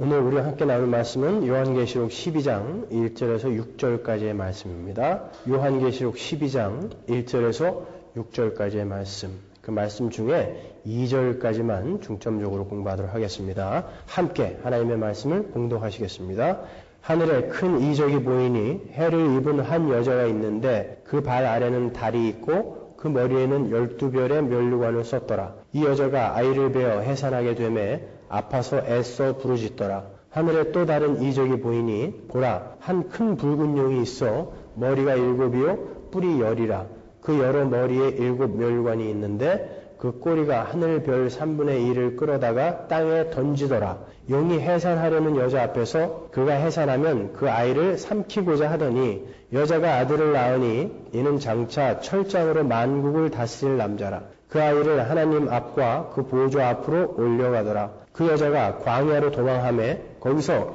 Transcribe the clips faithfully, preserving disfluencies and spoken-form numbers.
오늘 우리가 함께 나눌 말씀은 요한계시록 십이 장 일 절에서 육 절까지의 말씀입니다. 요한계시록 십이 장 일 절에서 육 절까지의 말씀, 그 말씀 중에 이 절까지만 중점적으로 공부하도록 하겠습니다. 함께 하나님의 말씀을 봉독하시겠습니다. 하늘에 큰 이적이 보이니 해를 입은 한 여자가 있는데 그 발 아래는 달이 있고 그 머리에는 열두 별의 면류관을 썼더라. 이 여자가 아이를 베어 해산하게 되매 아파서 애써 부르짖더라. 하늘에 또 다른 이적이 보이니 보라, 한 큰 붉은 용이 있어 머리가 일곱이요 뿔이 열이라. 그 여러 머리에 일곱 면류관이 있는데 그 꼬리가 하늘 별 삼분의 일을 끌어다가 땅에 던지더라. 용이 해산하려는 여자 앞에서 그가 해산하면 그 아이를 삼키고자 하더니 여자가 아들을 낳으니 이는 장차 철장으로 만국을 다스릴 남자라. 그 아이를 하나님 앞과 그 보좌 앞으로 올려가더라. 그 여자가 광야로 도망하매 거기서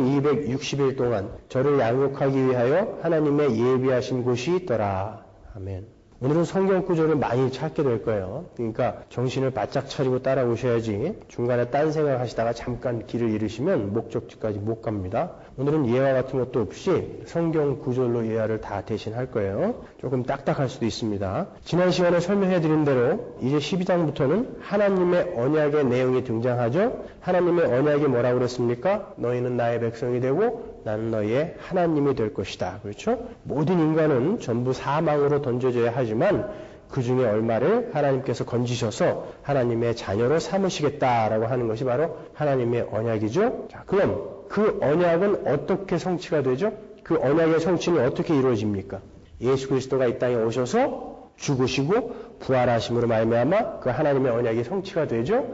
천이백육십 일 동안 저를 양육하기 위하여 하나님의 예비하신 곳이 있더라. 아멘. 오늘은 성경 구절을 많이 찾게 될 거예요. 그러니까 정신을 바짝 차리고 따라오셔야지 중간에 딴 생각하시다가 잠깐 길을 잃으시면 목적지까지 못 갑니다. 오늘은 예화 같은 것도 없이 성경 구절로 예화를 다 대신할 거예요. 조금 딱딱할 수도 있습니다. 지난 시간에 설명해드린 대로 이제 십이 장부터는 하나님의 언약의 내용이 등장하죠. 하나님의 언약이 뭐라고 그랬습니까? 너희는 나의 백성이 되고 나는 너희의 하나님이 될 것이다. 그렇죠? 모든 인간은 전부 사망으로 던져져야 하지만 그 중에 얼마를 하나님께서 건지셔서 하나님의 자녀로 삼으시겠다라고 하는 것이 바로 하나님의 언약이죠. 자, 그럼 그 언약은 어떻게 성취가 되죠? 그 언약의 성취는 어떻게 이루어집니까? 예수 그리스도가 이 땅에 오셔서 죽으시고 부활하심으로 말미암아 그 하나님의 언약이 성취가 되죠.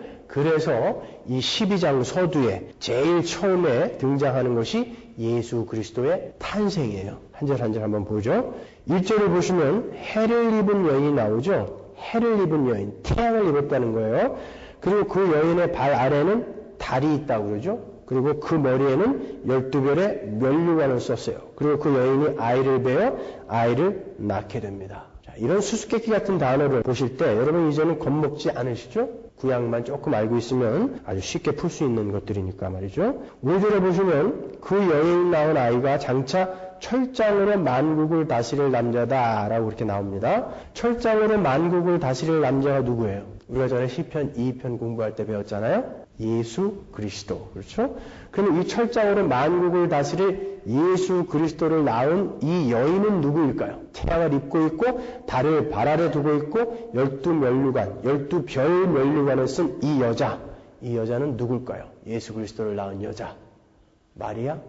그래서 이 십이 장 서두에 제일 처음에 등장하는 것이 예수 그리스도의 탄생이에요. 한 절 한 절 한번 보죠. 일 절을 보시면 해를 입은 여인이 나오죠. 해를 입은 여인, 태양을 입었다는 거예요. 그리고 그 여인의 발 아래는 달이 있다고 그러죠. 그리고 그 머리에는 열두 별의 면류관을 썼어요. 그리고 그 여인이 아이를 베어 아이를 낳게 됩니다. 자, 이런 수수께끼 같은 단어를 보실 때 여러분 이제는 겁먹지 않으시죠? 구약만 조금 알고 있으면 아주 쉽게 풀 수 있는 것들이니까 말이죠. 오 절에 보시면 그 여인이 낳은 아이가 장차 철장으로 만국을 다스릴 남자다라고 그렇게 나옵니다. 철장으로 만국을 다스릴 남자가 누구예요? 우리가 전에 시편 이 편 공부할 때 배웠잖아요. 예수 그리스도. 그렇죠? 그럼 이 철장으로 만국을 다스릴 예수 그리스도를 낳은 이 여인은 누구일까요? 태양을 입고 있고 달을 발 아래 두고 있고 열두 면류관, 열두 별 면류관을 쓴 이 여자. 이 여자는 누굴까요? 예수 그리스도를 낳은 여자. 마리아?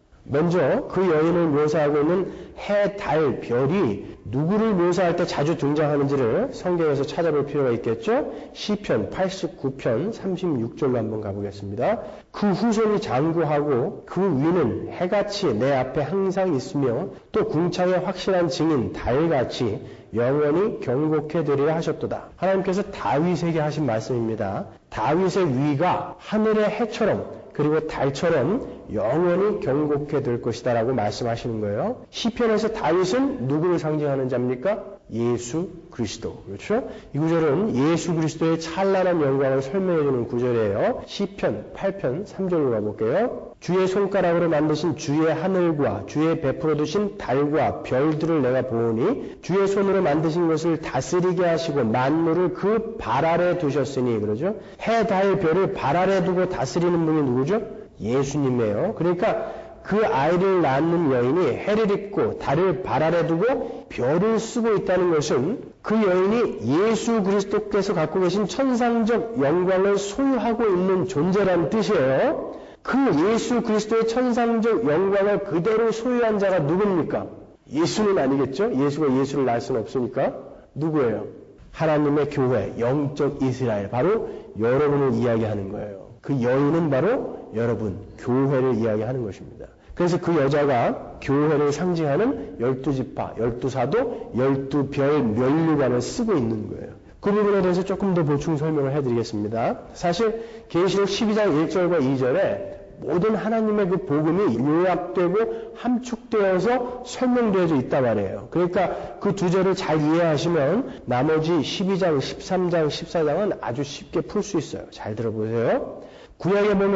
먼저 그 여인을 묘사하고 있는 해, 달, 별이 누구를 묘사할 때 자주 등장하는지를 성경에서 찾아볼 필요가 있겠죠? 시편 팔십구 편 삼십육 절로 한번 가보겠습니다. 그 후손이 장구하고 그 위는 해같이 내 앞에 항상 있으며 또 궁창의 확실한 증인 달같이 영원히 경고케 되리라 하셨도다. 하나님께서 다윗에게 하신 말씀입니다. 다윗의 위가 하늘의 해처럼 그리고 달처럼 영원히 경고케 될 것이다 라고 말씀하시는 거예요. 시편에서 다윗은 누구를 상징하는 자입니까? 예수 그리스도. 그렇죠? 이 구절은 예수 그리스도의 찬란한 영광을 설명해주는 구절이에요. 시편 팔 편 삼 절로 가볼게요. 주의 손가락으로 만드신 주의 하늘과 주의 베풀어 두신 달과 별들을 내가 보오니 주의 손으로 만드신 것을 다스리게 하시고 만물을 그 발 아래 두셨으니 그러죠. 해, 달, 별을 발 아래 두고 다스리는 분이 누구죠? 예수님이에요. 그러니까 그 아이를 낳는 여인이 해를 입고 달을 발 아래 두고 별을 쓰고 있다는 것은 그 여인이 예수 그리스도께서 갖고 계신 천상적 영광을 소유하고 있는 존재라는 뜻이에요. 그 예수 그리스도의 천상적 영광을 그대로 소유한 자가 누굽니까? 예수는 아니겠죠? 예수가 예수를 낳을 수는 없으니까. 누구예요? 하나님의 교회, 영적 이스라엘. 바로 여러분을 이야기하는 거예요. 그 여인은 바로 여러분, 교회를 이야기하는 것입니다. 그래서 그 여자가 교회를 상징하는 열두 지파, 열두 사도, 열두 별 면류관을 쓰고 있는 거예요. 그 부분에 대해서 조금 더 보충 설명을 해드리겠습니다. 사실 계시록 십이 장 일 절과 이 절에 모든 하나님의 그 복음이 요약되고 함축되어서 설명되어져 있단 말이에요. 그러니까 그 두 절을 잘 이해하시면 나머지 십이 장, 십삼 장, 십사 장은 아주 쉽게 풀 수 있어요. 잘 들어보세요. 구약에 보면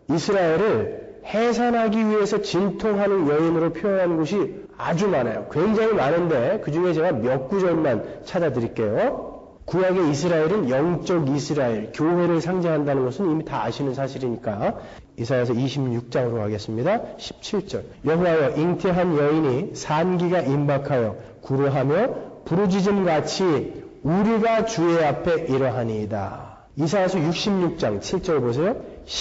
이스라엘을 해산하기 위해서 진통하는 여인으로 표현하는 곳이 아주 많아요. 굉장히 많은데 그 중에 제가 몇 구절만 찾아드릴게요. 구약의 이스라엘은 영적 이스라엘, 교회를 상징한다는 것은 이미 다 아시는 사실이니까 이사야서 이십육 장으로 가겠습니다. 십칠 절. 여호와여, 잉태한 여인이 산기가 임박하여 구루하며 부르짖음같이 우리가 주의 앞에 이러하니이다. 이사야서 육십육 장 칠 절 보세요.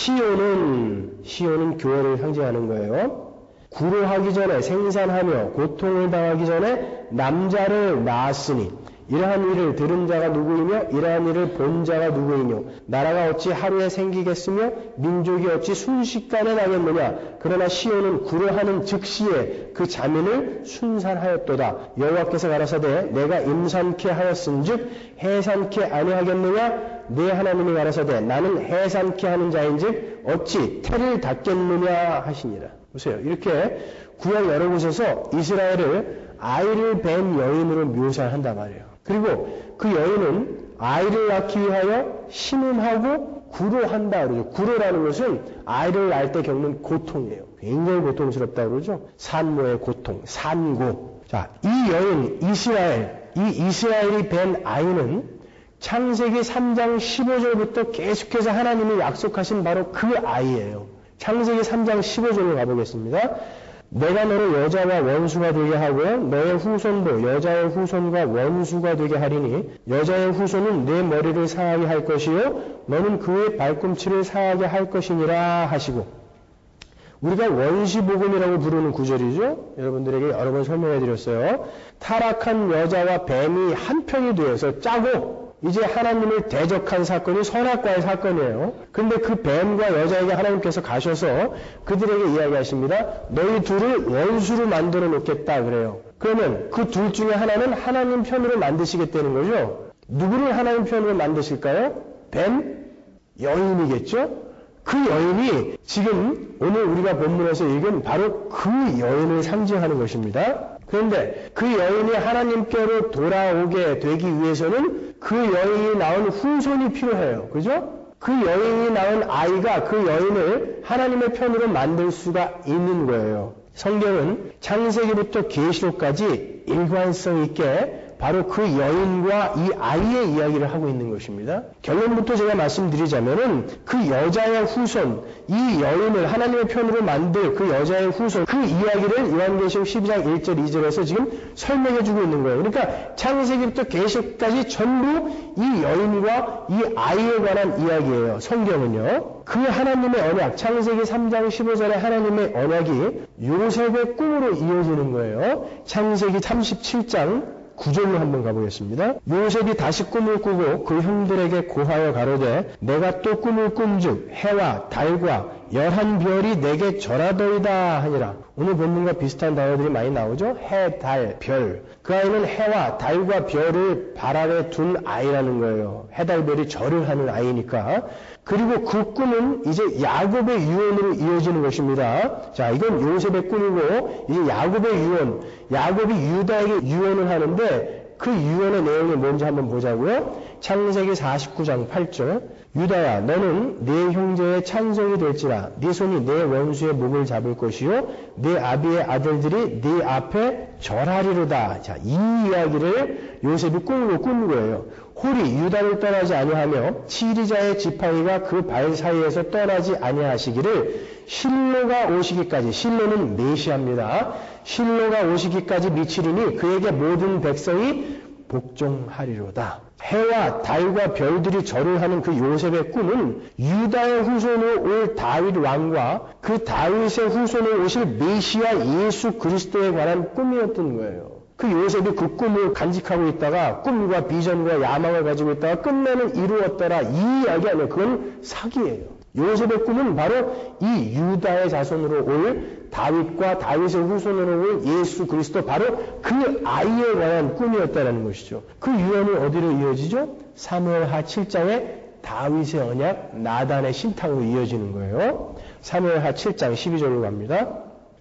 시온은 시온은 교회를 상징하는 거예요. 구루하기 전에, 생산하며 고통을 당하기 전에 남자를 낳았으니 이러한 일을 들은 자가 누구이며 이러한 일을 본 자가 누구이뇨. 나라가 어찌 하루에 생기겠으며 민족이 어찌 순식간에 나겠느냐. 그러나 시온은 구루하는 즉시에 그 자민을 순산하였도다. 여호와께서 가라사대 내가 임산케 하였은즉 해산케 아니하겠느냐. 내 하나님이 가라사대 나는 해산케 하는 자인즉 어찌 태를 닫겠느냐 하시니라. 보세요. 이렇게 구약 여러 곳에서 이스라엘을 아이를 뵌 여인으로 묘사한단 말이에요. 그리고 그 여인은 아이를 낳기 위하여 신음하고 구로한다 그러죠. 구로라는 것은 아이를 낳을 때 겪는 고통이에요. 굉장히 고통스럽다 그러죠. 산모의 고통, 산고. 자, 이 여인 이스라엘, 이 이스라엘이 뵌 아이는 창세기 삼 장 십오 절부터 계속해서 하나님이 약속하신 바로 그 아이예요. 창세기 삼 장 십오 절로 가보겠습니다. 내가 너를 여자와 원수가 되게 하고요. 너의 후손도 여자의 후손과 원수가 되게 하리니 여자의 후손은 내 머리를 상하게 할 것이요. 너는 그의 발꿈치를 상하게 할 것이니라 하시고. 우리가 원시복음이라고 부르는 구절이죠. 여러분들에게 여러 번 설명해 드렸어요. 타락한 여자와 뱀이 한편이 되어서 짜고 이제 하나님을 대적한 사건이 선악과의 사건이에요. 근데 그 뱀과 여자에게 하나님께서 가셔서 그들에게 이야기하십니다. 너희 둘을 원수로 만들어 놓겠다 그래요. 그러면 그 둘 중에 하나는 하나님 편으로 만드시겠다는 거죠. 누구를 하나님 편으로 만드실까요? 뱀? 여인이겠죠? 그 여인이 지금 오늘 우리가 본문에서 읽은 바로 그 여인을 상징하는 것입니다. 그런데 그 여인이 하나님께로 돌아오게 되기 위해서는 그 여인이 낳은 후손이 필요해요. 그죠? 그 여인이 낳은 아이가 그 여인을 하나님의 편으로 만들 수가 있는 거예요. 성경은 창세기부터 계시록까지 일관성 있게 바로 그 여인과 이 아이의 이야기를 하고 있는 것입니다. 결론부터 제가 말씀드리자면은 그 여자의 후손, 이 여인을 하나님의 편으로 만들 그 여자의 후손, 그 이야기를 요한계시록 십이 장 일 절 이 절에서 지금 설명해주고 있는 거예요. 그러니까 창세기부터 계시록까지 전부 이 여인과 이 아이에 관한 이야기예요. 성경은요. 그 하나님의 언약, 창세기 삼 장 십오 절의 하나님의 언약이 요셉의 꿈으로 이어지는 거예요. 창세기 삼십칠 장 구 절로 한번 가보겠습니다. 요셉이 다시 꿈을 꾸고 그 형들에게 고하여 가로되 내가 또 꿈을 꾼즉 해와 달과 열한 별이 내게 절하더이다 하니라. 오늘 본문과 비슷한 단어들이 많이 나오죠. 해, 달, 별. 그 아이는 해와 달과 별을 발 아래 둔 아이라는 거예요. 해, 달, 별이 절을 하는 아이니까. 그리고 그 꿈은 이제 야곱의 유언으로 이어지는 것입니다. 자, 이건 요셉의 꿈이고 이제 야곱의 유언. 야곱이 유다에게 유언을 하는데 그 유언의 내용이 뭔지 한번 보자고요. 창세기 사십구 장 팔 절. 유다야, 너는 네 형제의 찬송이 될지라. 네 손이 네 원수의 목을 잡을 것이요 네 아비의 아들들이 네 앞에 절하리로다. 자, 이 이야기를 요셉이 꿈으로 꾼 거예요. 홀이 유다를 떠나지 아니하며 치리자의 지팡이가 그 발 사이에서 떠나지 아니하시기를 실로가 오시기까지, 실로는 메시아입니다. 실로가 오시기까지 미치리니 그에게 모든 백성이 복종하리로다. 해와 달과 별들이 절을 하는 그 요셉의 꿈은 유다의 후손으로 올 다윗 왕과 그 다윗의 후손으로 오실 메시아 예수 그리스도에 관한 꿈이었던 거예요. 그 요셉이 그 꿈을 간직하고 있다가 꿈과 비전과 야망을 가지고 있다가 끝내는 이루었더라. 이 이야기 아니에요. 그건 사기예요. 요셉의 꿈은 바로 이 유다의 자손으로 올 다윗과 다윗의 후손으로 올 예수 그리스도, 바로 그 아이에 관한 꿈이었다는 것이죠. 그 유언이 어디로 이어지죠? 사무엘하 칠 장에 다윗의 언약 나단의 신탁으로 이어지는 거예요. 사무엘하 칠 장 십이 절로 갑니다.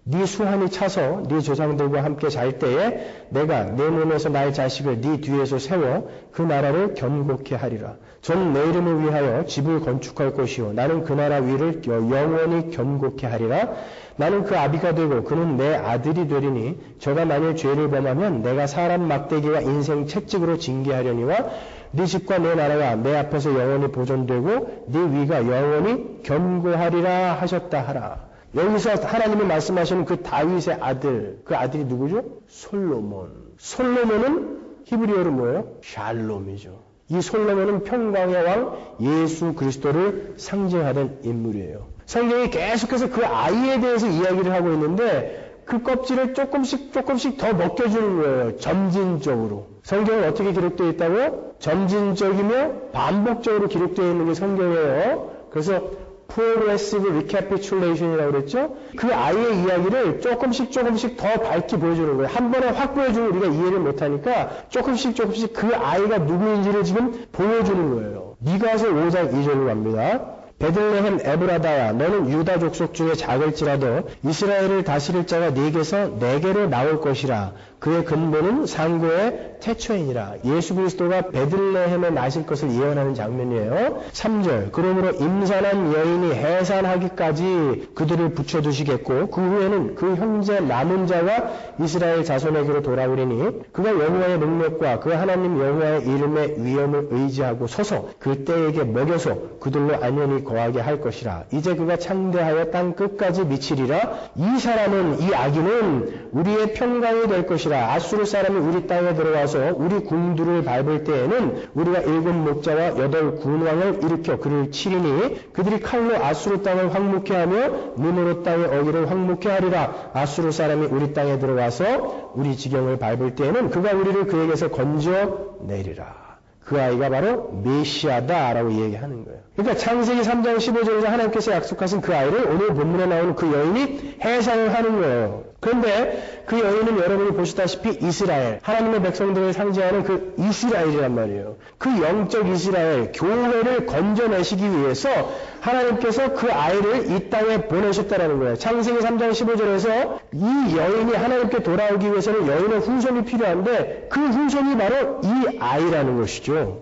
네 수한이 차서 네 조상들과 함께 잘 때에 내가 내 몸에서 나의 자식을 네 뒤에서 세워 그 나라를 견고케 하리라. 저는 내 이름을 위하여 집을 건축할 것이요 나는 그 나라 위를 영원히 견고케 하리라. 나는 그 아비가 되고 그는 내 아들이 되리니 저가 만일 죄를 범하면 내가 사람 막대기와 인생 채찍으로 징계하려니와 네 집과 내 나라가 내 앞에서 영원히 보존되고 네 위가 영원히 견고하리라 하셨다 하라. 여기서 하나님이 말씀하시는 그 다윗의 아들, 그 아들이 누구죠? 솔로몬. 솔로몬은 히브리어로 뭐예요? 샬롬이죠. 이 솔로몬은 평강의 왕 예수 그리스도를 상징하던 인물이에요. 성경이 계속해서 그 아이에 대해서 이야기를 하고 있는데 그 껍질을 조금씩 조금씩 더 벗겨주는 거예요. 점진적으로. 성경은 어떻게 기록되어 있다고? 점진적이며 반복적으로 기록되어 있는 게 성경이에요. 그래서 Progressive Recapitulation이라고 그랬죠? 그 아이의 이야기를 조금씩 조금씩 더 밝게 보여주는 거예요. 한 번에 확 보여주면 우리가 이해를 못하니까 조금씩 조금씩 그 아이가 누구인지를 지금 보여주는 거예요. 미가서 오 장 이 절로 갑니다. 베들레헴 에브라다야 너는 유다 족속 중에 작을지라도 이스라엘을 다스릴 자가 네게서 네게로 나올 것이라. 그의 근본은 상고의 태초이니라. 예수 그리스도가 베들레헴에 나실 것을 예언하는 장면이에요. 삼 절 그러므로 임산한 여인이 해산하기까지 그들을 붙여두시겠고 그 후에는 그 형제 남은 자가 이스라엘 자손에게로 돌아오리니 그가 여호와의 능력과 그 하나님 여호와의 이름의 위엄을 의지하고 서서 그 때에게 먹여서 그들로 안연히 거하게 할 것이라. 이제 그가 창대하여 땅 끝까지 미치리라. 이 사람은 이 아기는 우리의 평강이 될 것이라. 아수르 사람이 우리 땅에 들어와서 우리 궁두를 밟을 때에는 우리가 일곱 목자와 여덟 군왕을 일으켜 그를 치리니 그들이 칼로 아수르 땅을 황무케 하며 눈으로 땅의 어기를 황무케 하리라. 아수르 사람이 우리 땅에 들어와서 우리 지경을 밟을 때에는 그가 우리를 그에게서 건져내리라. 그 아이가 바로 메시아다라고 얘기하는 거예요. 그러니까 창세기 삼 장 십오 절에서 하나님께서 약속하신 그 아이를 오늘 본문에 나오는 그 여인이 해상을 하는 거예요. 그런데 그 여인은 여러분이 보시다시피 이스라엘, 하나님의 백성들을 상징하는 그 이스라엘이란 말이에요. 그 영적 이스라엘, 교회를 건져내시기 위해서 하나님께서 그 아이를 이 땅에 보내셨다라는 거예요. 창세기 삼 장 십오 절에서 이 여인이 하나님께 돌아오기 위해서는 여인의 후손이 필요한데 그 후손이 바로 이 아이라는 것이죠.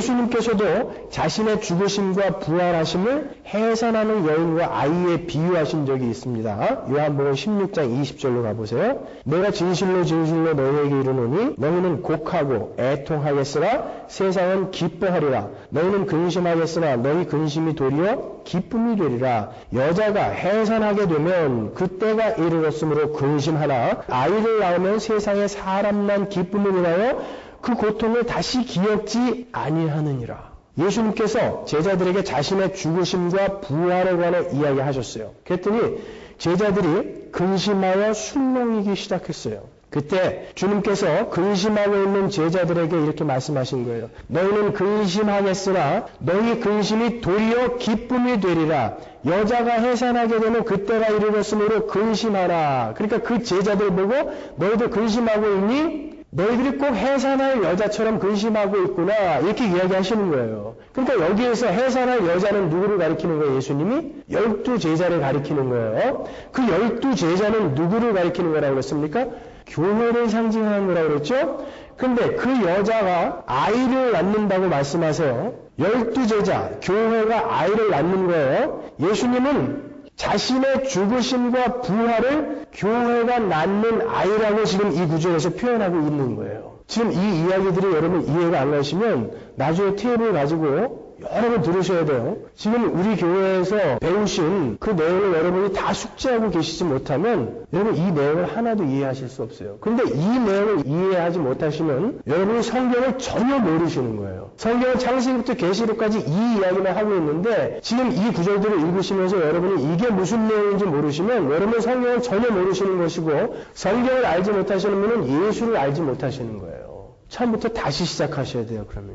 예수님께서도 자신의 죽으심과 부활하심을 해산하는 여인과 아이에 비유하신 적이 있습니다. 요한복음 십육 장 이십 절로 가보세요. 내가 진실로 진실로 너희에게 이르노니 너희는 곡하고 애통하겠으나 세상은 기뻐하리라. 너희는 근심하겠으나 너희 근심이 도리어 기쁨이 되리라. 여자가 해산하게 되면 그때가 이르렀으므로 근심하나 아이를 낳으면 세상에 사람만 기쁨을 인하여 그 고통을 다시 기억지 아니하느니라. 예수님께서 제자들에게 자신의 죽으심과 부활에 관해 이야기하셨어요. 그랬더니 제자들이 근심하여 술렁이기 시작했어요. 그때 주님께서 근심하고 있는 제자들에게 이렇게 말씀하신 거예요. 너희는 근심하겠으나 너희 근심이 도리어 기쁨이 되리라. 여자가 해산하게 되면 그때가 이르렀으므로 근심하라. 그러니까 그 제자들 보고 너희들 근심하고 있니? 너희들이 꼭 해산할 여자처럼 근심하고 있구나 이렇게 이야기하시는 거예요. 그러니까 여기에서 해산할 여자는 누구를 가리키는 거예요? 예수님이? 열두 제자를 가리키는 거예요. 그 열두 제자는 누구를 가리키는 거라고 그랬습니까? 교회를 상징하는 거라고 그랬죠? 근데 그 여자가 아이를 낳는다고 말씀하세요. 열두 제자, 교회가 아이를 낳는 거예요. 예수님은 자신의 죽으심과 부활을 교회가 낳는 아이라고 지금 이 구절에서 표현하고 있는 거예요. 지금 이 이야기들이 여러분 이해가 안 가시면 나중에 테이프를 가지고 여러 번 들으셔야 돼요. 지금 우리 교회에서 배우신 그 내용을 여러분이 다 숙지하고 계시지 못하면 여러분 이 내용을 하나도 이해하실 수 없어요. 그런데 이 내용을 이해하지 못하시면 여러분이 성경을 전혀 모르시는 거예요. 성경은 창세기부터 계시록까지 이 이야기만 하고 있는데 지금 이 구절들을 읽으시면서 여러분이 이게 무슨 내용인지 모르시면 여러분 성경을 전혀 모르시는 것이고 성경을 알지 못하시는 분은 예수를 알지 못하시는 거예요. 처음부터 다시 시작하셔야 돼요. 그러면요.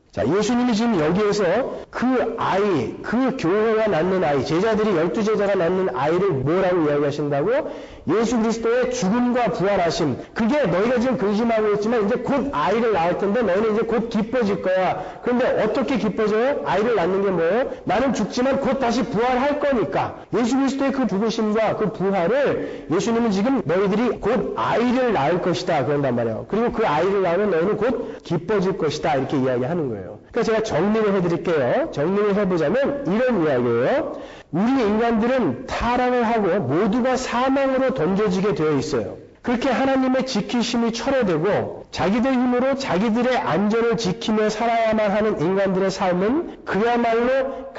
자, 예수님이 지금 여기에서 그 아이, 그 교회가 낳는 아이, 제자들이 열두 제자가 낳는 아이를 뭐라고 이야기하신다고? 예수 그리스도의 죽음과 부활하심. 그게 너희가 지금 근심하고 있지만 이제 곧 아이를 낳을 텐데 너희는 이제 곧 기뻐질 거야. 그런데 어떻게 기뻐져요? 아이를 낳는 게 뭐예요? 나는 죽지만 곧 다시 부활할 거니까. 예수 그리스도의 그 죽으심과 그 부활을 예수님은 지금 너희들이 곧 아이를 낳을 것이다. 그런단 말이에요. 그리고 그 아이를 낳으면 너희는 곧 기뻐질 것이다. 이렇게 이야기하는 거예요. 그러니까 제가 정리를 해드릴게요. 정리를 해보자면 이런 이야기예요. 우리 인간들은 타락을 하고 모두가 사망으로 던져지게 되어 있어요. 그렇게 하나님의 지키심이 철회되고 자기들 힘으로 자기들의 안전을 지키며 살아야만 하는 인간들의 삶은 그야말로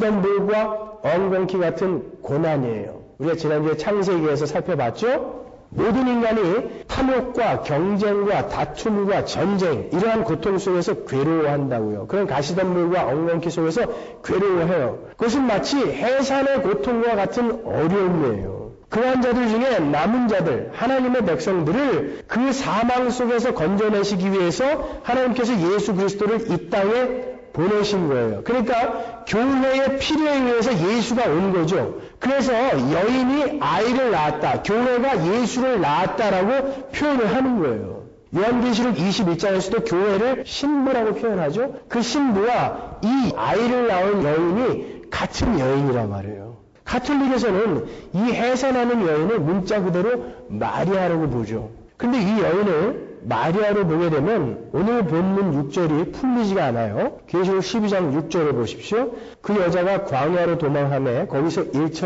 가시덤불과 엉겅퀴 같은 고난이에요. 우리가 지난주에 창세기에서 살펴봤죠? 모든 인간이 탐욕과 경쟁과 다툼과 전쟁, 이러한 고통 속에서 괴로워한다고요. 그런 가시덤불과 엉겅퀴 속에서 괴로워해요. 그것은 마치 해산의 고통과 같은 어려움이에요. 그러한 자들 중에 남은 자들, 하나님의 백성들을 그 사망 속에서 건져내시기 위해서 하나님께서 예수 그리스도를 이 땅에 보내신 거예요. 그러니까 교회의 필요에 의해서 예수가 온 거죠. 그래서 여인이 아이를 낳았다. 교회가 예수를 낳았다라고 표현을 하는 거예요. 요한계시록 이십일 장에서도 교회를 신부라고 표현하죠. 그 신부와 이 아이를 낳은 여인이 같은 여인이란 말이에요. 가톨릭에서는 이 해산하는 여인을 문자 그대로 마리아라고 보죠. 근데 이 여인을 마리아로 보게 되면 오늘 본문 육 절이 풀리지가 않아요. 계시록 십이 장 육 절을 보십시오. 그 여자가 광야로 도망하며 거기서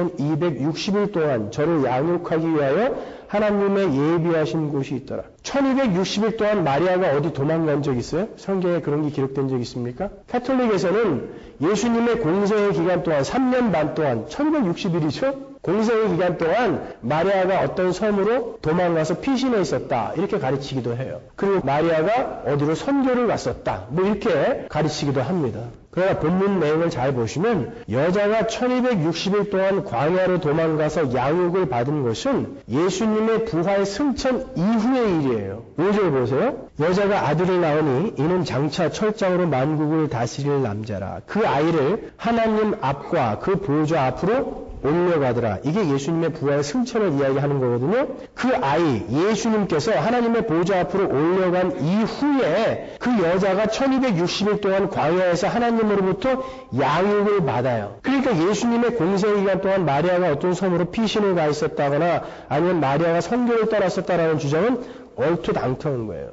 천이백육십 일 동안 저를 양육하기 위하여 하나님의 예비하신 곳이 있더라. 천이백육십 일 동안 마리아가 어디 도망간 적 있어요? 성경에 그런 게 기록된 적 있습니까? 가톨릭에서는 예수님의 공생의 기간 동안 삼 년 반 동안 천이백육십 일이죠? 공생의 기간 동안 마리아가 어떤 섬으로 도망가서 피신해 있었다. 이렇게 가르치기도 해요. 그리고 마리아가 어디로 선교를 갔었다. 뭐 이렇게 가르치기도 합니다. 그러나 본문 내용을 잘 보시면 여자가 천이백육십 일 동안 광야로 도망가서 양육을 받은 것은 예수님의 부활 승천 이후의 일이에요. 오 절 보세요. 여자가 아들을 낳으니 이는 장차 철장으로 만국을 다스릴 남자라. 그 아이를 하나님 앞과 그 보좌 앞으로 올려가더라. 이게 예수님의 부활 승천을 이야기하는 거거든요. 그 아이 예수님께서 하나님의 보좌 앞으로 올려간 이후에 그 여자가 천이백육십 일 동안 광야에서 하나님으로부터 양육을 받아요. 그러니까 예수님의 공생 기간 동안 마리아가 어떤 섬으로 피신을 가 있었다거나 아니면 마리아가 선교를 떠났었다라는 주장은 얼토당토한 거예요.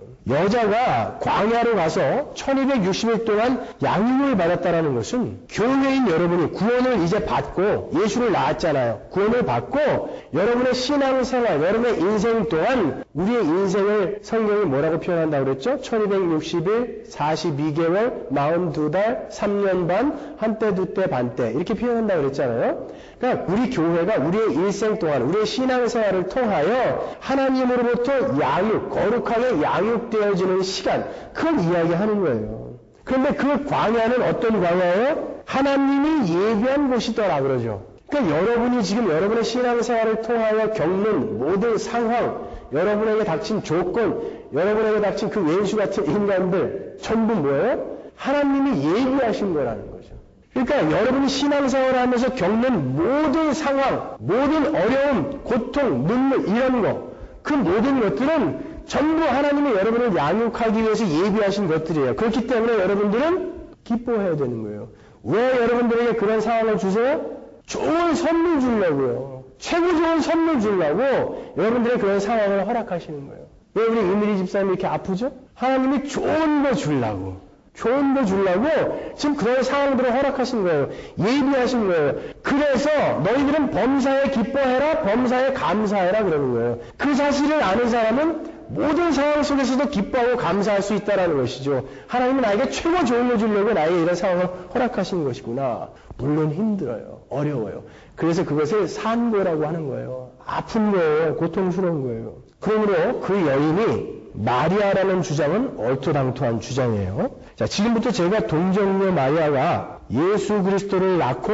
여자가 광야로 가서 천이백육십 일 동안 양육을 받았다는 것은 교회인 여러분이 구원을 이제 받고 예수를 낳았잖아요. 구원을 받고 여러분의 신앙생활, 여러분의 인생 동안 우리의 인생을 성경이 뭐라고 표현한다고 그랬죠? 천이백육십 일, 사십이 개월, 사십이 달, 삼 년 반, 한때, 두때, 반때 이렇게 표현한다고 그랬잖아요. 그러니까 우리 교회가 우리의 일생 동안 우리의 신앙생활을 통하여 하나님으로부터 양육, 거룩하게 양육되어지는 시간, 그걸 이야기하는 거예요. 그런데 그 광야는 어떤 광야예요? 하나님이 예비한 곳이더라 그러죠. 그러니까 여러분이 지금 여러분의 신앙생활을 통하여 겪는 모든 상황, 여러분에게 닥친 조건, 여러분에게 닥친 그 왼수 같은 인간들 전부 뭐예요? 하나님이 예비하신 거라는 거죠. 그러니까 여러분이 신앙생활을 하면서 겪는 모든 상황, 모든 어려움, 고통, 눈물 이런 거, 그 모든 것들은 전부 하나님이 여러분을 양육하기 위해서 예비하신 것들이에요. 그렇기 때문에 여러분들은 기뻐해야 되는 거예요. 왜 여러분들에게 그런 상황을 주세요? 좋은 선물 주려고요. 최고 좋은 선물 주려고 여러분들의 그런 상황을 허락하시는 거예요. 왜 우리 이미리 집사님이 이렇게 아프죠? 하나님이 좋은 거 주려고. 좋은 거 주려고 지금 그런 상황들을 허락하신 거예요. 예비하신 거예요. 그래서 너희들은 범사에 기뻐해라, 범사에 감사해라 그러는 거예요. 그 사실을 아는 사람은 모든 상황 속에서도 기뻐하고 감사할 수 있다는 것이죠. 하나님은 나에게 최고 좋은 거 주려고 나에게 이런 상황을 허락하신 것이구나. 물론 힘들어요. 어려워요. 그래서 그것을 산고라고 하는 거예요. 아픈 거예요. 고통스러운 거예요. 그러므로 그 여인이 마리아라는 주장은 얼토당토한 주장이에요. 자, 지금부터 제가 동정녀 마리아가 예수 그리스도를 낳고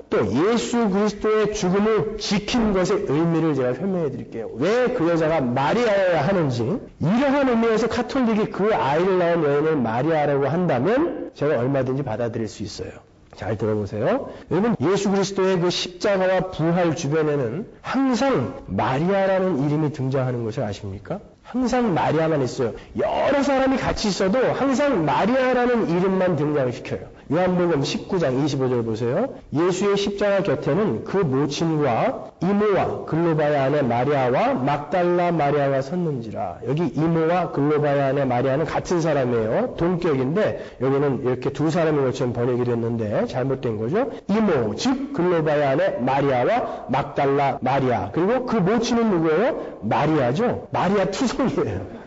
또 예수 그리스도의 죽음을 지킨 것의 의미를 제가 설명해 드릴게요. 왜 그 여자가 마리아여야 하는지. 이러한 의미에서 카톨릭이 그 아이를 낳은 여인을 마리아라고 한다면 제가 얼마든지 받아들일 수 있어요. 잘 들어보세요. 여러분, 예수 그리스도의 그 십자가와 부활 주변에는 항상 마리아라는 이름이 등장하는 것을 아십니까? 항상 마리아만 있어요. 여러 사람이 같이 있어도 항상 마리아라는 이름만 등장시켜요. 요한복음 십구 장 이십오 절 보세요. 예수의 십자가 곁에는 그 모친과 이모와 글로바야 아내 마리아와 막달라 마리아가 섰는지라. 여기 이모와 글로바야 아내 마리아는 같은 사람이에요. 동격인데 여기는 이렇게 두 사람인 것처럼 번역이 됐는데 잘못된 거죠. 이모, 즉 글로바야 아내 마리아와 막달라 마리아. 그리고 그 모친은 누구예요? 마리아죠. 마리아 투성이에요.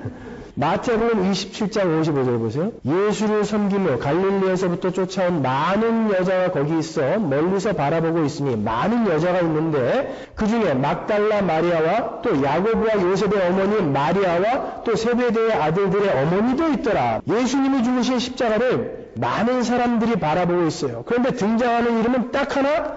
마태복음 이십칠 장 오십오 절 보세요. 예수를 섬기며 갈릴리에서부터 쫓아온 많은 여자가 거기 있어 멀리서 바라보고 있으니 많은 여자가 있는데 그 중에 막달라 마리아와 또 야고보와 요셉의 어머니 마리아와 또 세베대의 아들들의 어머니도 있더라. 예수님이 죽으신 십자가를 많은 사람들이 바라보고 있어요. 그런데 등장하는 이름은 딱 하나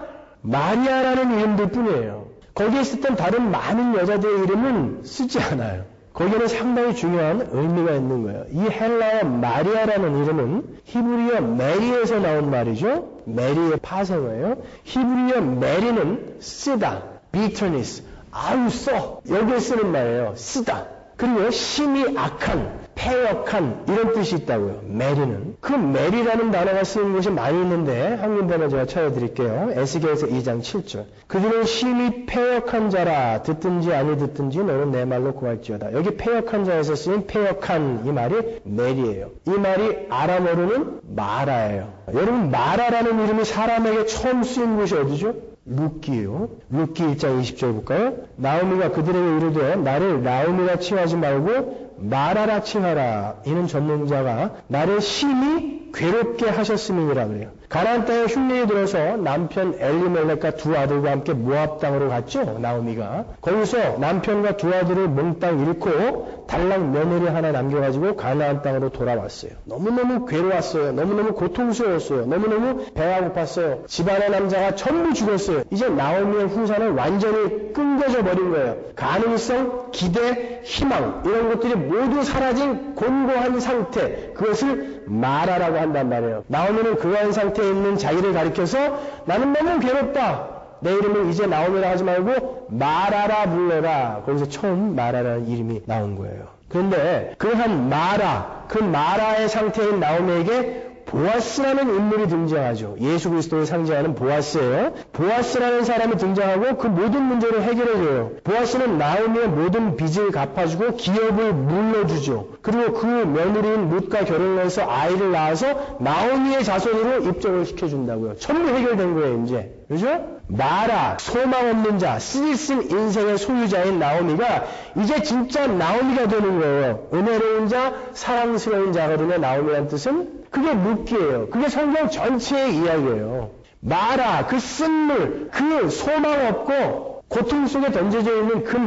마리아라는 이름들 뿐이에요. 거기에 있었던 다른 많은 여자들의 이름은 쓰지 않아요. 거기에는 상당히 중요한 의미가 있는 거예요. 이 헬라어 마리아라는 이름은 히브리어 메리에서 나온 말이죠. 메리의 파생어예요. 히브리어 메리는 쓰다, bitterness, 아우 써. 여기에 쓰는 말이에요. 쓰다. 그리고 심히 악한, 패역한 이런 뜻이 있다고요. 메리는. 그 메리라는 단어가 쓰인 곳이 많이 있는데 한글 번호 제가 찾아드릴게요. 에스겔서 이 장 칠 절. 그들은 심히 패역한 자라. 듣든지 아니 듣든지 너는 내 말로 구할지어다. 여기 패역한 자에서 쓰인 패역한 이 말이 메리예요. 이 말이 아람어로는 마라예요. 여러분 마라라는 이름이 사람에게 처음 쓰인 곳이 어디죠? 룻기예요. 룻기 일 장 이십 절 볼까요? 나오미가 그들에게 이르되 나를 나오미라 칭하지 말고 마라라 칭하라. 이는 전능자가 나를 심히 괴롭게 하셨음이니라 그래요. 가나안 땅에 흉년이 들어서 남편 엘리멜렉과 두 아들과 함께 모압 땅으로 갔죠. 나오미가. 거기서 남편과 두 아들을 몽땅 잃고 달랑 며느리 하나 남겨가지고 가나안 땅으로 돌아왔어요. 너무너무 괴로웠어요. 너무너무 고통스러웠어요. 너무너무 배가 고팠어요. 집안의 남자가 전부 죽었어요. 이제 나오미의 후사는 완전히 끊겨져 버린 거예요. 가능성, 기대, 희망 이런 것들이 모두 사라진 곤고한 상태. 그것을 마라라고 한단 말이에요. 나오미는 그러한 상태에 있는 자기를 가리켜서 나는 너무 괴롭다. 내 이름을 이제 나오미라 하지 말고 마라라 불러라. 거기서 처음 마라라는 이름이 나온 거예요. 그런데 그한 마라, 그 마라의 상태인 나오미에게 보아스라는 인물이 등장하죠. 예수 그리스도를 상징하는 보아스예요. 보아스라는 사람이 등장하고 그 모든 문제를 해결해줘요. 보아스는 나오미의 모든 빚을 갚아주고 기업을 물려주죠. 그리고 그 며느리인 룻과 결혼을 해서 아이를 낳아서 나오미의 자손으로 입적을 시켜준다고요. 전부 해결된 거예요, 이제. 그죠? 마라, 소망 없는 자, 쓰디쓴 인생의 소유자인 나오미가 이제 진짜 나오미가 되는 거예요. 은혜로운 자, 사랑스러운 자거든요. 나오미란 뜻은 그게 룻기예요. 그게 성경 전체의 이야기예요. 마라, 그 쓴물, 그 소망 없고 고통 속에 던져져 있는 그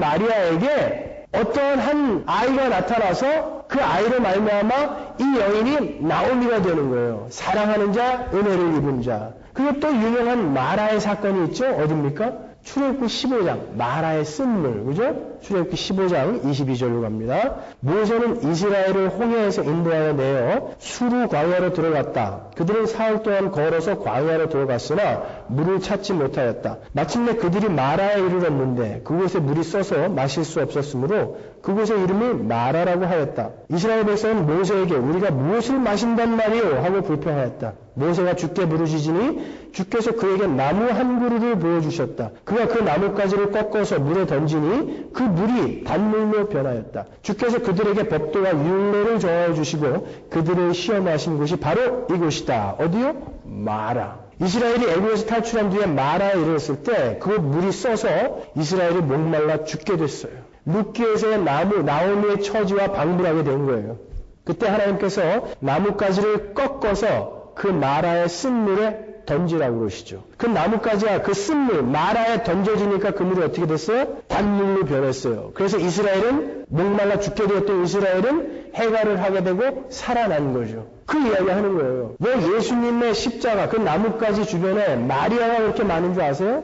마리아에게 어떠한 한 아이가 나타나서 그 아이로 말미암아 이 여인이 나오미가 되는 거예요. 사랑하는 자, 은혜를 입은 자. 그리고 또 유명한 마라의 사건이 있죠. 어딥니까? 출애굽기 십오 장, 마라의 쓴물, 그죠? 출애굽기 십오 장 이십이 절로 갑니다. 모세는 이스라엘을 홍해에서 인도하여 내어 수르 광야로 들어갔다. 그들은 사흘 동안 걸어서 광야로 들어갔으나 물을 찾지 못하였다. 마침내 그들이 마라에 이르렀는데 그곳에 물이 써서 마실 수 없었으므로 그곳의 이름을 마라라고 하였다. 이스라엘 백성은 모세에게 우리가 무엇을 마신단 말이오? 하고 불평하였다. 모세가 주께 부르짖으니 주께서 그에게 나무 한 그루를 보여주셨다. 그가 그 나뭇가지를 꺾어서 물에 던지니 그 물이 단물로 변하였다. 주께서 그들에게 법도와 율례를 정하여 주시고 그들을 시험하신 곳이 바로 이곳이다. 어디요? 마라. 이스라엘이 애굽에서 탈출한 뒤에 마라에 이르렀을 때 그 물이 써서 이스라엘이 목말라 죽게 됐어요. 룻기에서의 나무, 나오미의 처지와 방불하게 된 거예요. 그때 하나님께서 나뭇가지를 꺾어서 그 마라의 쓴물에 던지라고 그러시죠. 그 나뭇가지가 그 쓴물 마라에 던져지니까 그 물이 어떻게 됐어요? 단물로 변했어요. 그래서 이스라엘은 목말라 죽게 되었던 이스라엘은 해갈을 하게 되고 살아난 거죠. 그 이야기 하는 거예요. 왜 예수님의 십자가 그 나뭇가지 주변에 마리아가 그렇게 많은 줄 아세요?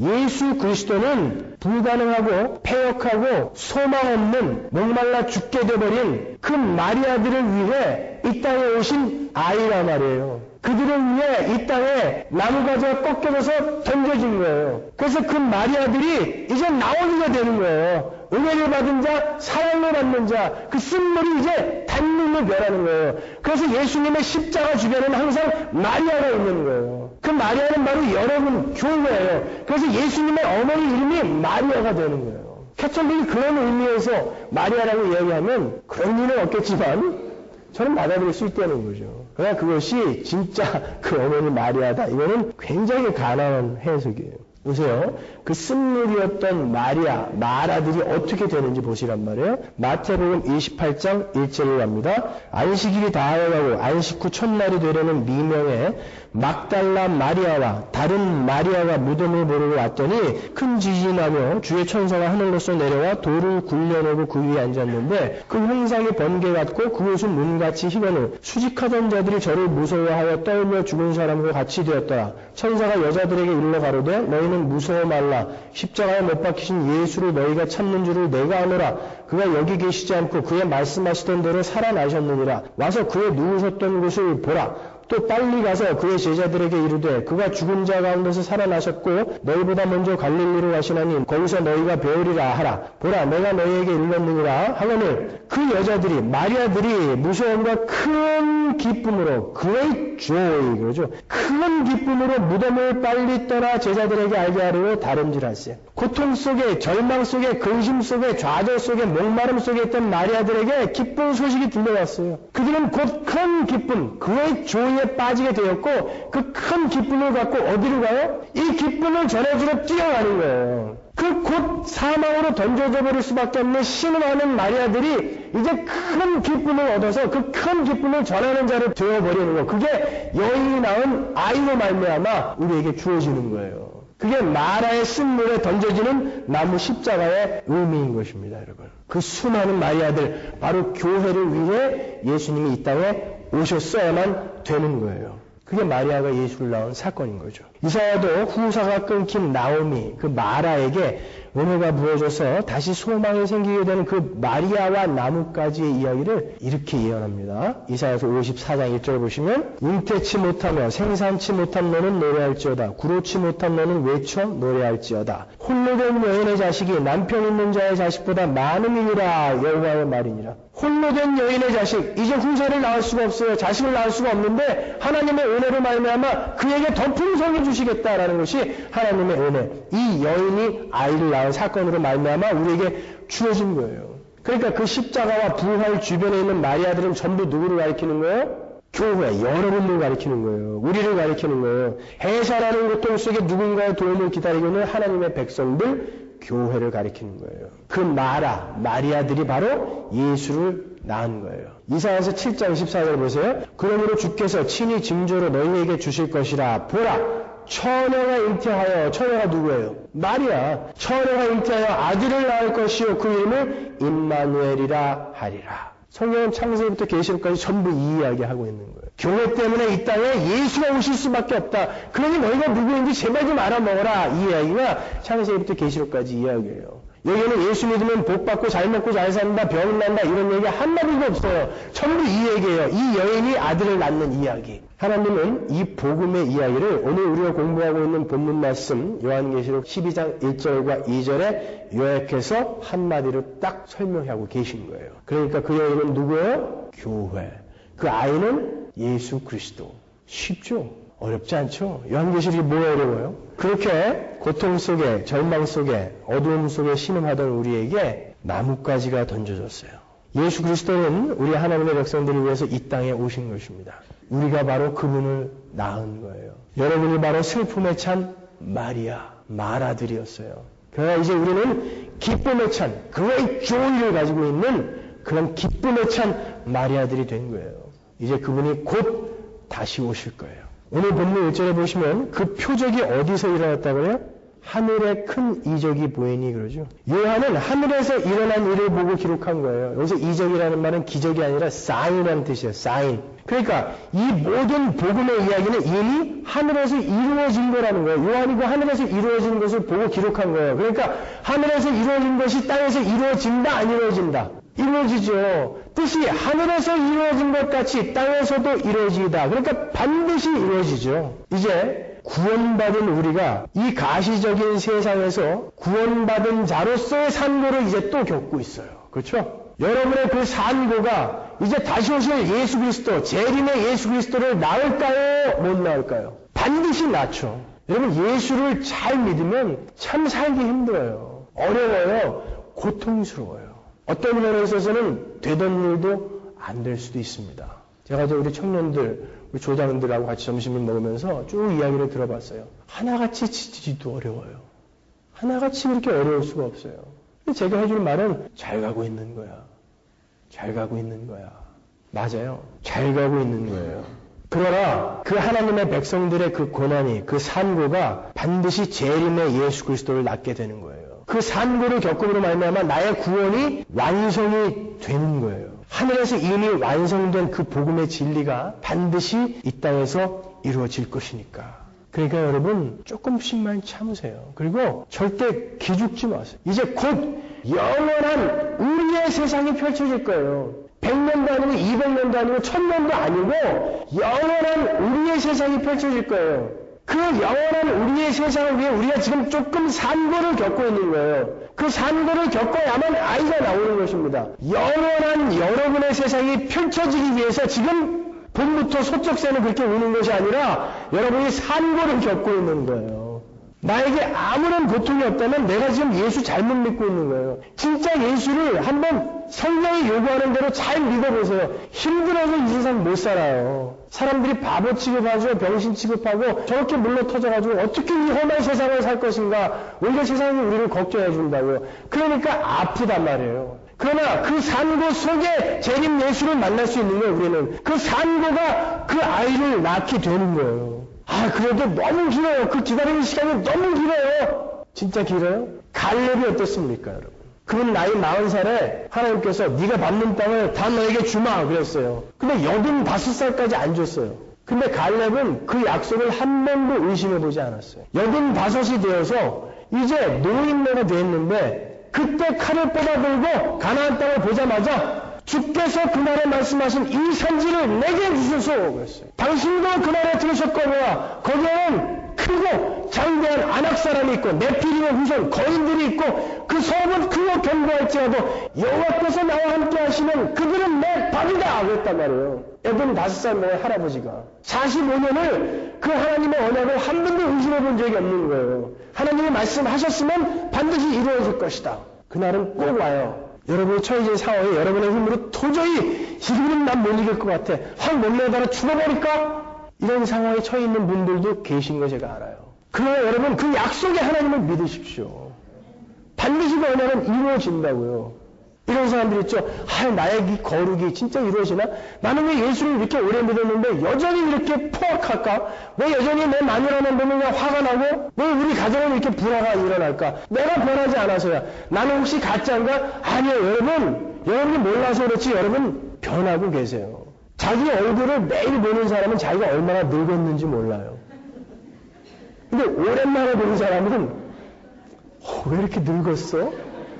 예수 그리스도는 불가능하고 패역하고 소망 없는 목말라 죽게 돼버린 그 마리아들을 위해 이 땅에 오신 아이란 말이에요. 그들을 위해 이 땅에 나무가지가 꺾여져서 던져진 거예요. 그래서 그 마리아들이 이제 나오기가 되는 거예요. 은혜를 받은 자, 사랑을 받는 자, 그 쓴물이 이제 단물로 변하는 거예요. 그래서 예수님의 십자가 주변에는 항상 마리아가 있는 거예요. 그 마리아는 바로 여러분 교회예요. 그래서 예수님의 어머니 이름이 마리아가 되는 거예요. 캐톨릭이 그런 의미에서 마리아라고 이야기하면 그런 일은 없겠지만 저는 받아들일 수 있다는 거죠. 그러나 그것이 진짜 그 어머니 마리아다. 이거는 굉장히 가난한 해석이에요. 보세요. 그 쓴물이었던 마리아, 마라들이 어떻게 되는지 보시란 말이에요. 마태복음 이십팔 장 일 절을 갑니다. 안식일이 다하여가고 안식 후 첫날이 되려는 미명에 막달라 마리아와 다른 마리아가 무덤을 보러 왔더니 큰 지진이 나며 주의 천사가 하늘로서 내려와 돌을 굴려놓고 그 위에 앉았는데 그 형상이 번개 같고 그곳은 문같이 희건을 수직하던 자들이 저를 무서워하여 떨며 죽은 사람과 같이 되었더라. 천사가 여자들에게 일러 가로되 너희는 무서워 말라. 십자가에 못 박히신 예수를 너희가 찾는 줄을 내가 아노라. 그가 여기 계시지 않고 그의 말씀하시던 대로 살아나셨느니라. 와서 그의 누우셨던 곳을 보라. 또 빨리 가서 그의 제자들에게 이르되 그가 죽은 자 가운데서 살아나셨고 너희보다 먼저 갈릴리로 가시나니 거기서 너희가 배우리라 하라. 보라 내가 너희에게 일렀느니라 하거늘 그 여자들이 마리아들이 무서움과 큰 기쁨으로 great joy 그러죠. 큰 기쁨으로 무덤을 빨리 떠나 제자들에게 알게 하려고 다름질하세. 고통 속에 절망 속에 근심 속에 좌절 속에 목마름 속에 있던 마리아들에게 기쁜 소식이 들려왔어요. 그들은 곧 큰 기쁨 great joy에 빠지게 되었고 그 큰 기쁨을 갖고 어디로 가요? 이 기쁨을 전해주러 뛰어가는 거예요. 그 곧 사망으로 던져져 버릴 수밖에 없는 신음하는 마리아들이 이제 큰 기쁨을 얻어서 그 큰 기쁨을 전하는 자로 되어버리는 거. 그게 여인이 낳은 아이로 말미암아 우리에게 주어지는 거예요. 그게 마라의 쓴물에 던져지는 나무 십자가의 의미인 것입니다, 여러분. 그 수많은 마리아들, 바로 교회를 위해 예수님이 이 땅에 오셨어야만 되는 거예요. 그게 마리아가 예수를 낳은 사건인 거죠. 이사야도 후사가 끊긴 나오미, 그 마라에게 은혜가 부어져서 다시 소망이 생기게 되는 그 마리아와 나뭇가지의 이야기를 이렇게 예언합니다. 이사야서 오십사 장 일 절 보시면 잉태치 못하며 생산치 못한 너는 노래할지어다. 구로치 못한 너는 외쳐 노래할지어다. 홀로 된 여인의 자식이 남편 있는 자의 자식보다 많음이니라 여호와의 말이니라. 홀로 된 여인의 자식, 이제 후사를 낳을 수가 없어요. 자식을 낳을 수가 없는데 하나님의 은혜로 말미암아 그에게 더 풍성해 주시겠다라는 것이 하나님의 은혜. 이 여인이 아이를 낳은 사건으로 말미암아 우리에게 주어진 거예요. 그러니까 그 십자가와 부활 주변에 있는 마리아들은 전부 누구를 가리키는 거예요? 교회, 여러분들을 가리키는 거예요. 우리를 가리키는 거예요. 해산하는 고통 속에 누군가의 도움을 기다리고 있는 하나님의 백성들, 교회를 가리키는 거예요. 그 마라, 마리아들이 바로 예수를 낳은 거예요. 이사야서 칠 장 십사 절 보세요. 그러므로 주께서 친히 징조로 너희에게 주실 것이라. 보라, 처녀가 잉태하여, 처녀가 누구예요? 마리아. 처녀가 잉태하여 아들을 낳을 것이요 그 이름을 임마누엘이라 하리라. 성경은 창세기부터 계시록까지 전부 이 이야기하고 있는 거예요. 교회 때문에 이 땅에 예수가 오실 수밖에 없다. 그러니 너희가 누구인지 제발 좀 알아먹어라. 이 이야기가 창세기부터 계시록까지 이야기예요. 여기는 예수 믿으면 복 받고 잘 먹고 잘 산다, 병 난다 이런 얘기 한마디도 없어요. 전부 이 얘기예요. 이 여인이 아들을 낳는 이야기. 하나님은 이 복음의 이야기를 오늘 우리가 공부하고 있는 본문 말씀 요한계시록 십이 장 일 절과 이 절에 요약해서 한마디로 딱 설명하고 계신 거예요. 그러니까 그 여인은 누구예요? 교회. 그 아이는 예수 그리스도. 쉽죠? 어렵지 않죠? 요한계시록이 뭐가 어려워요? 그렇게 고통 속에, 절망 속에, 어두움 속에 신음하던 우리에게 나뭇가지가 던져졌어요. 예수 그리스도는 우리 하나님의 백성들을 위해서 이 땅에 오신 것입니다. 우리가 바로 그분을 낳은 거예요. 여러분이 바로 슬픔에 찬 마리아, 마라들이었어요. 그러나 이제 우리는 기쁨에 찬, great joy를 가지고 있는 그런 기쁨에 찬 마리아들이 된 거예요. 이제 그분이 곧 다시 오실 거예요. 오늘 본문 일 절에 보시면 그 표적이 어디서 일어났다고 그래요? 하늘에 큰 이적이 보이니 그러죠. 요한은 하늘에서 일어난 일을 보고 기록한 거예요. 여기서 이적이라는 말은 기적이 아니라 사인이라는 뜻이에요. 사인. 그러니까 이 모든 복음의 이야기는 이미 하늘에서 이루어진 거라는 거예요. 요한이 그 하늘에서 이루어진 것을 보고 기록한 거예요. 그러니까 하늘에서 이루어진 것이 땅에서 이루어진다, 안 이루어진다? 이루어지죠. 뜻이 하늘에서 이루어진 것 같이 땅에서도 이루어지다. 그러니까 반드시 이루어지죠. 이제 구원받은 우리가 이 가시적인 세상에서 구원받은 자로서의 산고를 이제 또 겪고 있어요. 그렇죠? 여러분의 그 산고가 이제 다시 오실 예수 그리스도, 재림의 예수 그리스도를 낳을까요? 못 낳을까요? 반드시 낳죠. 여러분 예수를 잘 믿으면 참 살기 힘들어요. 어려워요. 고통스러워요. 어떤 면에 있어서는 되던 일도 안 될 수도 있습니다. 제가 이제 우리 청년들, 우리 조장들하고 같이 점심을 먹으면서 쭉 이야기를 들어봤어요. 하나같이 지지도 어려워요. 하나같이 그렇게 어려울 수가 없어요. 제가 해줄 말은 잘 가고 있는 거야. 잘 가고 있는 거야. 맞아요. 잘 가고 있는 거예요. 그러나 그 하나님의 백성들의 그 고난이, 그 산고가 반드시 재림의 예수 그리스도를 낳게 되는 거예요. 그 산고를 겪음으로 말미암아 나의 구원이 완성이 되는 거예요. 하늘에서 이미 완성된 그 복음의 진리가 반드시 이 땅에서 이루어질 것이니까. 그러니까 여러분 조금씩만 참으세요. 그리고 절대 기죽지 마세요. 이제 곧 영원한 우리의 세상이 펼쳐질 거예요. 백 년도 아니고 이백 년도 아니고 천 년도 아니고 영원한 우리의 세상이 펼쳐질 거예요. 그 영원한 우리의 세상을 위해 우리가 지금 조금 산고를 겪고 있는 거예요. 그 산고를 겪어야만 아이가 나오는 것입니다. 영원한 여러분의 세상이 펼쳐지기 위해서 지금 봄부터 소쩍새는 그렇게 우는 것이 아니라 여러분이 산고를 겪고 있는 거예요. 나에게 아무런 고통이 없다면 내가 지금 예수 잘못 믿고 있는 거예요. 진짜 예수를 한번 성경이 요구하는 대로 잘 믿어보세요. 힘들어서 이 세상 못 살아요. 사람들이 바보 취급하죠. 병신 취급하고 저렇게 물러 터져가지고 어떻게 이 험한 세상을 살 것인가. 오히려 세상이 우리를 걱정해 준다고요. 그러니까 아프단 말이에요. 그러나 그 산고 속에 재림 예수를 만날 수 있는 거예요. 우리는 그 산고가 그 아이를 낳게 되는 거예요. 아 그래도 너무 길어요. 그 기다리는 시간이 너무 길어요. 진짜 길어요? 갈렙이 어떻습니까 여러분? 그분 나이 마흔 살에 하나님께서 네가 받는 땅을 다 너에게 주마 그랬어요. 근데 여든다섯 살까지 안 줬어요. 근데 갈렙은 그 약속을 한 번도 의심해보지 않았어요. 여든다섯이 되어서 이제 노인네가 됐는데 그때 칼을 뽑아들고 가나안 땅을 보자마자 주께서 그날에 말씀하신 이 산지를 내게 주소서 그랬어요. 당신도 그날에 들으셨거니와 거기에는 크고 장대한 아낙 사람이 있고 네피림의 후손 거인들이 있고 그 성은 크고 견고할지라도 여호와께서 나와 함께 하시는 그들은 내 밥이다 그랬단 말이에요. 여든다섯 살 먹은 할아버지가 사십오 년을 그 하나님의 언약을 한 번도 의심해 본 적이 없는 거예요. 하나님이 말씀하셨으면 반드시 이루어질 것이다. 그날은 꼭 와요. 여러분이 처해진 상황에 여러분의 힘으로 도저히 지금은 난 못 이길 것 같아. 확 몰려다가 죽어버릴까? 이런 상황에 처해 있는 분들도 계신 거 제가 알아요. 그러나 여러분 그 약속의 하나님을 믿으십시오. 반드시 그 언약은 이루어진다고요. 이런 사람들 있죠. 아, 나의 이 거룩이 진짜 이루어지나? 나는 왜 예수를 이렇게 오래 믿었는데 여전히 이렇게 포악할까? 왜 여전히 내 마누라만 보면 그냥 화가 나고? 왜 우리 가정은 이렇게 불화가 일어날까? 내가 변하지 않아서야. 나는 혹시 가짜인가? 아니요, 여러분. 여러분이 몰라서 그렇지 여러분 변하고 계세요. 자기 얼굴을 매일 보는 사람은 자기가 얼마나 늙었는지 몰라요. 근데 오랜만에 보는 사람은 어, 왜 이렇게 늙었어?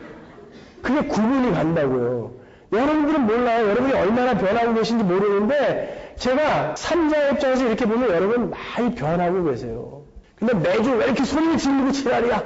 그게 구분이 간다고요. 여러분들은 몰라요. 여러분이 얼마나 변하고 계신지 모르는데 제가 삼자 입장에서 이렇게 보면 여러분 많이 변하고 계세요. 근데 매주 왜 이렇게 소리를 지르고 지랄이야?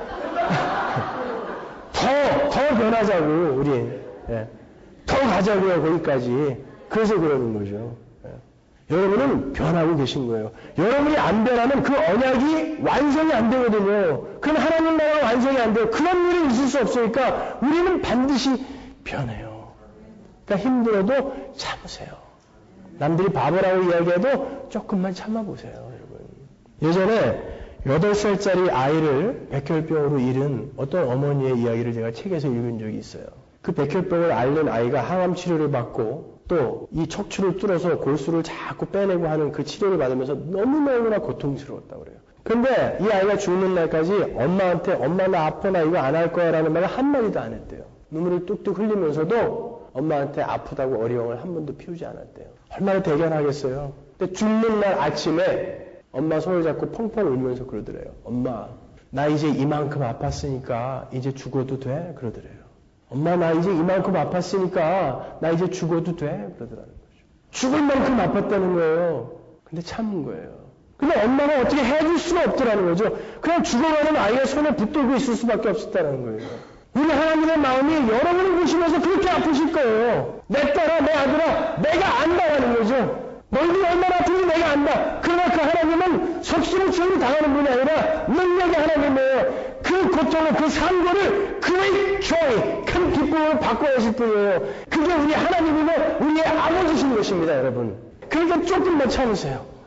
더, 더 변하자고 우리. 예. 더 가자고요 거기까지. 그래서 그러는 거죠. 예. 여러분은 변하고 계신 거예요. 여러분이 안 변하면 그 언약이 완성이 안 되거든요. 그럼 하나님 나라가 완성이 안 돼요. 그런 일이 있을 수 없으니까 우리는 반드시 변해요. 그러니까 힘들어도 참으세요. 남들이 바보라고 이야기해도 조금만 참아보세요. 여러분. 예전에 여덟 살짜리 아이를 백혈병으로 잃은 어떤 어머니의 이야기를 제가 책에서 읽은 적이 있어요. 그 백혈병을 앓는 아이가 항암 치료를 받고 또 이 척추를 뚫어서 골수를 자꾸 빼내고 하는 그 치료를 받으면서 너무너무나 고통스러웠다고 그래요. 근데 이 아이가 죽는 날까지 엄마한테 엄마 나 아파 나 이거 안 할 거야 라는 말을 한마디도 안 했대요. 눈물을 뚝뚝 흘리면서도 엄마한테 아프다고 어려움을 한 번도 피우지 않았대요. 얼마나 대견하겠어요. 근데 죽는 날 아침에 엄마 손을 잡고 펑펑 울면서 그러더래요. 엄마 나 이제 이만큼 아팠으니까 이제 죽어도 돼? 그러더래요. 엄마 나 이제 이만큼 아팠으니까 나 이제 죽어도 돼? 그러더라는 거죠. 죽을 만큼 아팠다는 거예요. 근데 참은 거예요. 근데 엄마가 어떻게 해줄 수가 없더라는 거죠. 그냥 죽어가는 아이의 손에 붙들고 있을 수밖에 없었다는 거예요. 우리 하나님의 마음이 여러분을 보시면서 그렇게 아프실 거예요. 내 딸아, 내 아들아, 내가 안다라는 거죠. 너희들이 얼마나 아픈지 내가 안다. 그러나 그 하나님은 속수무책으로 당하는 분이 아니라 능력의 하나님이에요. 그 고통을, 그 상고를 great joy, 큰 기쁨으로 바꿔내실 분이에요. 그게 우리 하나님이고 우리의 아버지신 것입니다, 여러분. 그러니까 조금만 참으세요.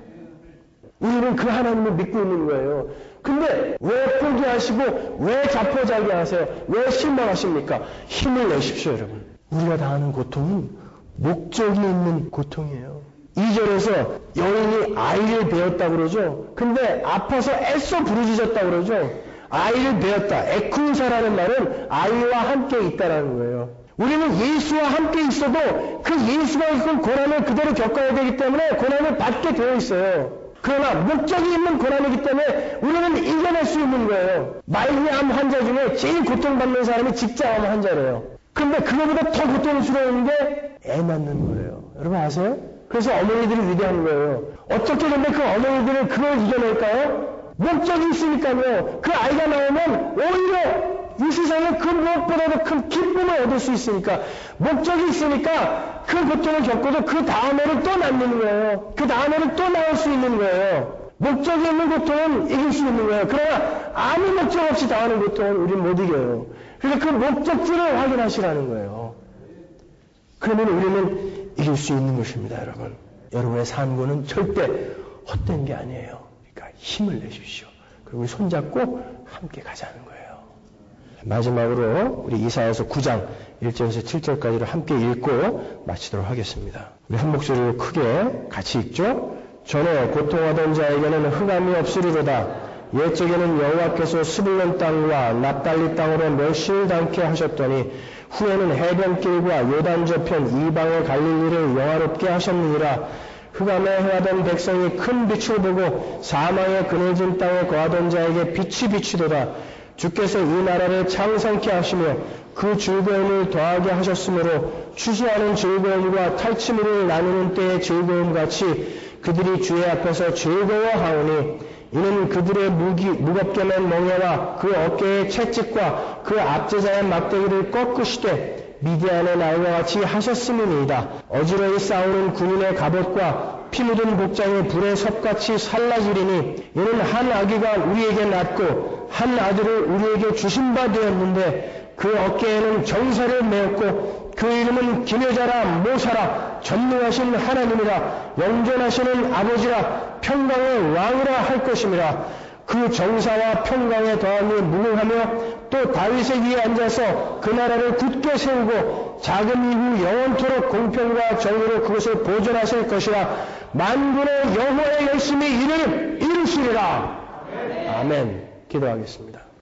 우리는 그 하나님을 믿고 있는 거예요. 근데 왜 포기하시고 왜 자포자기 하세요? 왜 실망하십니까? 힘을 내십시오, 여러분. 우리가 당하는 고통은 목적이 있는 고통이에요. 이 절에서 여인이 아이를 배었다고 그러죠. 근데 아파서 애써 부르짖었다고 그러죠. 아이를 배었다. 에쿠사라는 말은 아이와 함께 있다라는 거예요. 우리는 예수와 함께 있어도 그 예수가 이끈 고난을 그대로 겪어야 되기 때문에 고난을 받게 되어 있어요. 그러나 목적이 있는 고난이기 때문에 우리는 이겨낼 수 있는 거예요. 말기암 환자 중에 제일 고통받는 사람이 직장암 환자래요. 근데 그거보다 더 고통스러운 게 애 낳는 거예요. 여러분 아세요? 그래서 어머니들이 위대한 거예요. 어떻게 근데 그 어머니들은 그걸 이겨낼까요? 목적이 있으니까요. 그 아이가 나오면 오히려 이 세상에 그 무엇보다도 큰 기쁨을 얻을 수 있으니까, 목적이 있으니까 그 고통을 겪어도 그 다음에는 또 낫는 거예요. 그 다음에는 또 나올 수 있는 거예요. 목적이 있는 고통은 이길 수 있는 거예요. 그러나 아무 목적 없이 당하는 고통은 우리는 못 이겨요. 그래서 그 목적지를 확인하시라는 거예요. 그러면 우리는 이길 수 있는 것입니다, 여러분. 여러분의 산고는 절대 헛된 게 아니에요. 그러니까 힘을 내십시오. 그리고 손잡고 함께 가자는 거예요. 마지막으로 우리 이사야서 구 장 일 절에서 칠 절까지를 함께 읽고 마치도록 하겠습니다. 우리 한 목소리로 크게 같이 읽죠. 전에 고통하던 자에게는 흑암이 없으리로다. 옛적에는 여호와께서 스불론 땅과 납달리 땅으로 멸시를 당케 하셨더니 후에는 해변길과 요단 저편 이방의 갈릴리를 영화롭게 하셨느니라. 흑암에 행하던 백성이 큰 빛을 보고 사망의 그늘진 땅에 거하던 자에게 빛이 비치도다. 주께서 이 나라를 창성케 하시며 그 즐거움을 더하게 하셨으므로 추수하는 즐거움과 탈취물을 나누는 때의 즐거움같이 그들이 주의 앞에서 즐거워하오니 이는 그들의 무기, 무겁게 맨 멍에와 그 어깨의 채찍과 그 앞제자의 막대기를 꺾으시되 미디안의 날과 같이 하셨음이니이다. 어지러이 싸우는 군인의 갑옷과 피 묻은 복장이 불의 섭같이 살라지리니 이는 한 아기가 우리에게 낳고 한 아들을 우리에게 주신 바 되었는데 그 어깨에는 정사를 메었고 그 이름은 기묘자라 모사라 전능하신 하나님이라 영존하시는 아버지라 평강의 왕이라 할 것임이라. 그 정사와 평강에 더함이 무궁하며 또 다윗의 위에 앉아서 그 나라를 굳게 세우고 자금 이후 영원토록 공평과 정의로 그것을 보존하실 것이라. 만군의 여호와의 열심히 이를 이루시리라. 아멘. 기도하겠습니다.